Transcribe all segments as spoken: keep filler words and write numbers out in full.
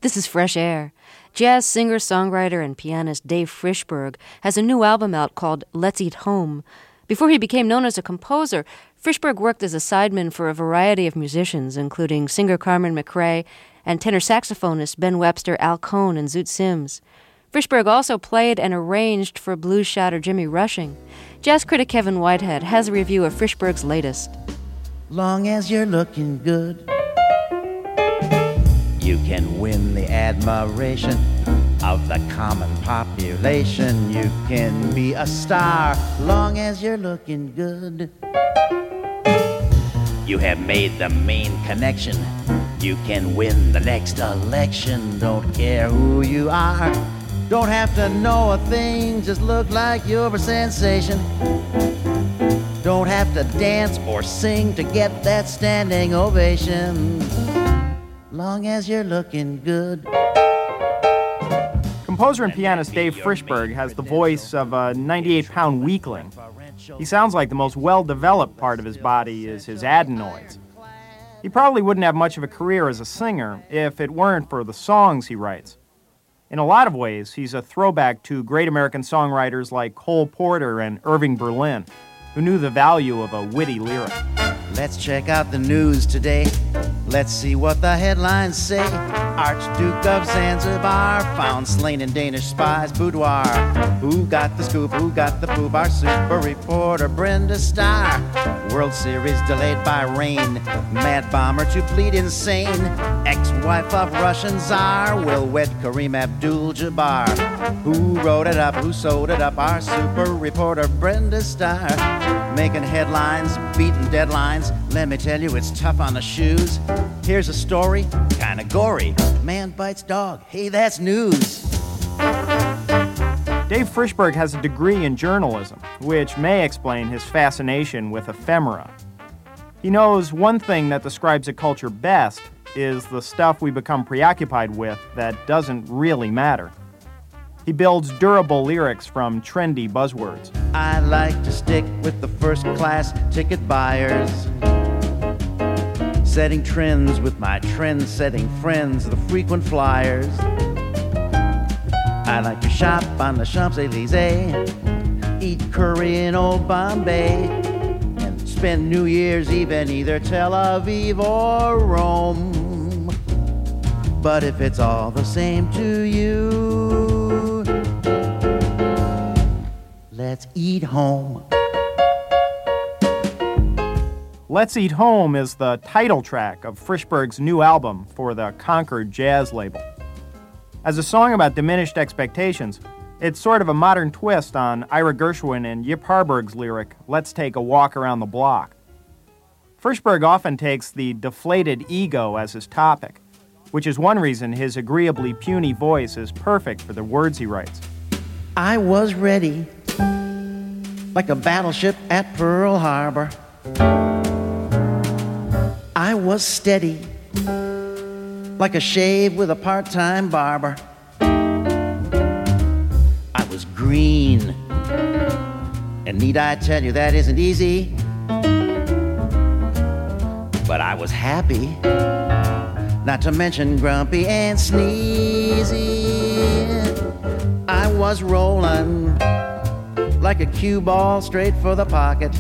This is Fresh Air. Jazz singer, songwriter, and pianist Dave Frishberg has a new album out called Let's Eat Home. Before he became known as a composer, Frishberg worked as a sideman for a variety of musicians, including singer Carmen McRae and tenor saxophonist Ben Webster, Al Cohn, and Zoot Sims. Frishberg also played and arranged for blues shouter Jimmy Rushing. Jazz critic Kevin Whitehead has a review of Frishberg's latest. Long as you're looking good, you can win the admiration of the common population. You can be a star, long as you're looking good. You have made the main connection. You can win the next election. Don't care who you are. Don't have to know a thing. Just look like you're a sensation. Don't have to dance or sing to get that standing ovation. Long as you're looking good. Composer and pianist Dave Frishberg has the voice of a ninety-eight pound weakling. He sounds like the most well-developed part of his body is his adenoids. He probably wouldn't have much of a career as a singer if it weren't for the songs he writes. In a lot of ways, he's a throwback to great American songwriters like Cole Porter and Irving Berlin, who knew the value of a witty lyric. Let's check out the news today. Let's see what the headlines say. Archduke of Zanzibar found slain in Danish spy's boudoir. Who got the scoop? Who got the poop? Our super reporter Brenda Starr. World Series delayed by rain. Mad bomber to bleed insane. Ex-wife of Russian Tsar will wed Kareem Abdul-Jabbar. Who wrote it up? Who sewed it up? Our super reporter Brenda Starr. Making headlines, beating deadlines. Let me tell you, it's tough on the shoes. Here's a story, kinda gory. Man bites dog. Hey, that's news. Dave Frishberg has a degree in journalism, which may explain his fascination with ephemera. He knows one thing that describes a culture best is the stuff we become preoccupied with that doesn't really matter. He builds durable lyrics from trendy buzzwords. I like to stick with the first-class ticket buyers, setting trends with my trend-setting friends, the frequent flyers. I like to shop on the Champs-Élysées, eat curry in Old Bombay, and spend New Year's Eve in either Tel Aviv or Rome. But if it's all the same to you, let's eat home. Let's Eat Home is the title track of Frishberg's new album for the Concord Jazz label. As a song about diminished expectations, it's sort of a modern twist on Ira Gershwin and Yip Harburg's lyric, Let's Take a Walk Around the Block. Frishberg often takes the deflated ego as his topic, which is one reason his agreeably puny voice is perfect for the words he writes. I was ready, like a battleship at Pearl Harbor. I was steady, like a shave with a part-time barber. I was green, and need I tell you that isn't easy? But I was happy, not to mention grumpy and sneezy. I was rolling like a cue ball straight for the pocket.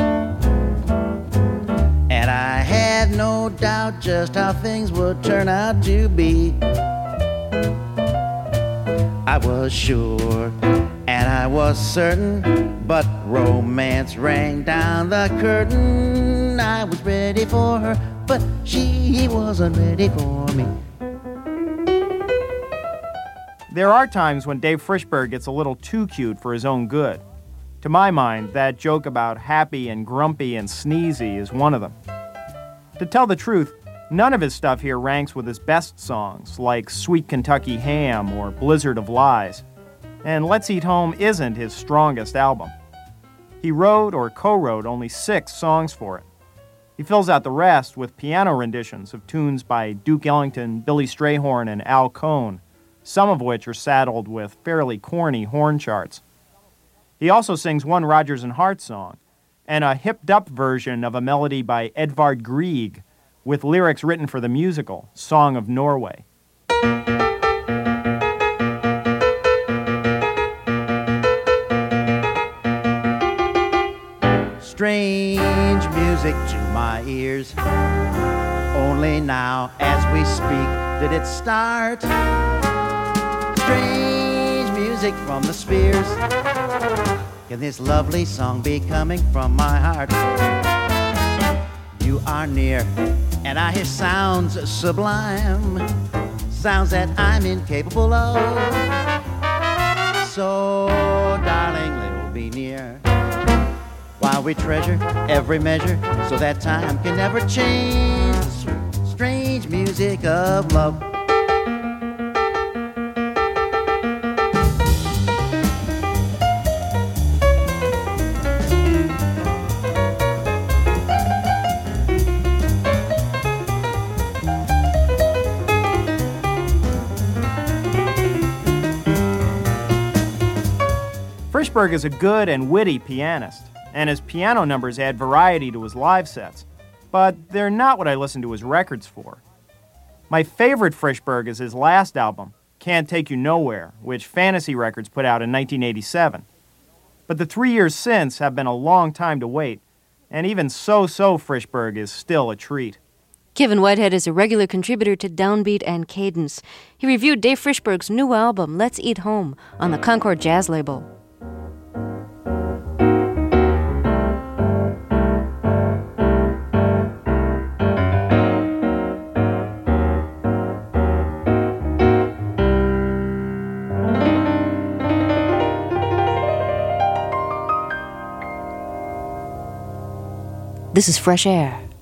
And I had no doubt just how things would turn out to be. I was sure and I was certain, but romance rang down the curtain. I was ready for her, but she wasn't ready for me. There are times when Dave Frishberg gets a little too cute for his own good. To my mind, that joke about happy and grumpy and sneezy is one of them. To tell the truth, none of his stuff here ranks with his best songs, like Sweet Kentucky Ham or Blizzard of Lies, and Let's Eat Home isn't his strongest album. He wrote or co-wrote only six songs for it. He fills out the rest with piano renditions of tunes by Duke Ellington, Billy Strayhorn, and Al Cohn, some of which are saddled with fairly corny horn charts. He also sings one Rodgers and Hart song, and a hipped-up version of a melody by Edvard Grieg, with lyrics written for the musical Song of Norway. Strange music to my ears. Only now, as we speak, did it start. Strange music from the spheres. Can this lovely song be coming from my heart? You are near, and I hear sounds sublime, sounds that I'm incapable of. So, darling, little be near, while we treasure every measure, so that time can never change the sweet, strange music of love. Frischberg is a good and witty pianist, and his piano numbers add variety to his live sets, but they're not what I listen to his records for. My favorite Frischberg is his last album, Can't Take You Nowhere, which Fantasy Records put out in nineteen eighty-seven. But the three years since have been a long time to wait, and even so-so Frischberg is still a treat. Kevin Whitehead is a regular contributor to Downbeat and Cadence. He reviewed Dave Frischberg's new album, Let's Eat Home, on the Concord Jazz label. This is Fresh Air.